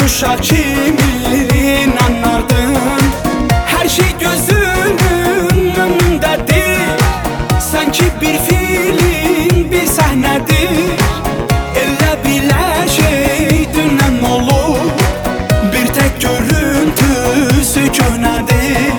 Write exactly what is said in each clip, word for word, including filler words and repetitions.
uşaq kimi inanardım. Hər şey gözümün önündədir, sanki bir film, bir səhnədir. Elə bilə şey dünən olur, bir tək görüntüsü köhnədir.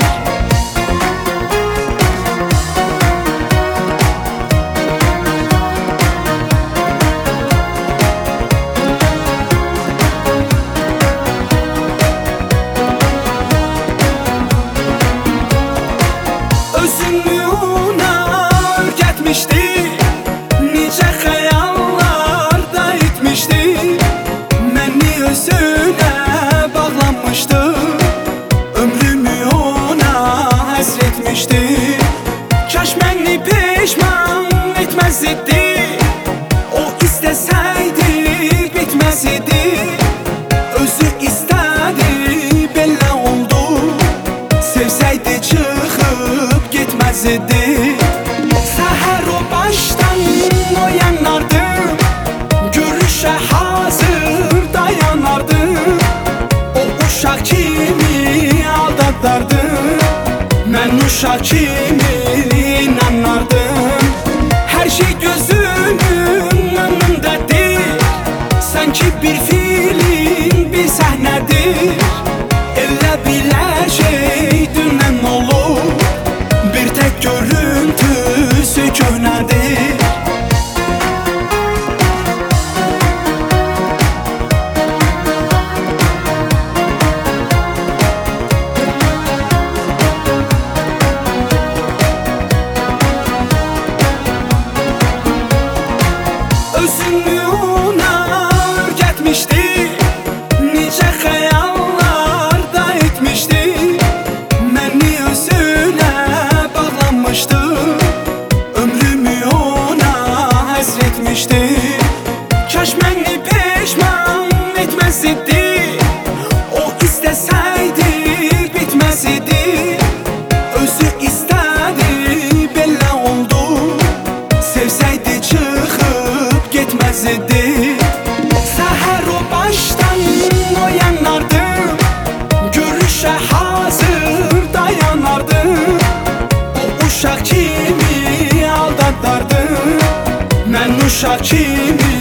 Özümü ona öyrətmişdi, necə xəyallar da etmişdi. Məni özünə bağlanmışdı, ömrümü ona həsr etmişdi. Kaş məni peşman etməz idi, o istəsəydi bitməz idi. Özü istədi, belə oldu, sevsəydi çıxıb getməz idi. Səhər o başdan oyanardım, görüşə hazır dayanardım. O uşaq kimi aldadardım, mən uşaq kimi inanardım. Hər şey gözümün önündədir, sanki bir film, bir səhnədir. Elə bilə şey dünən olur, bir tək görüntüsü köhnədir. Özümü ona öyrətmişdi, necə xəyallar da etmişdi. Məni özünə bağlanmışdı, ömrümü ona həsr etmişdi. Kaş məni peşman etməz idi, o istəsəydi bitməz idi. Özü istədi, belə oldu, sevsəydi çıxıb getməz idi. Səhər o başdan oyanardım, görüşə hazır dayanardım. O uşaq kimi aldadardım, mən uşaq kimi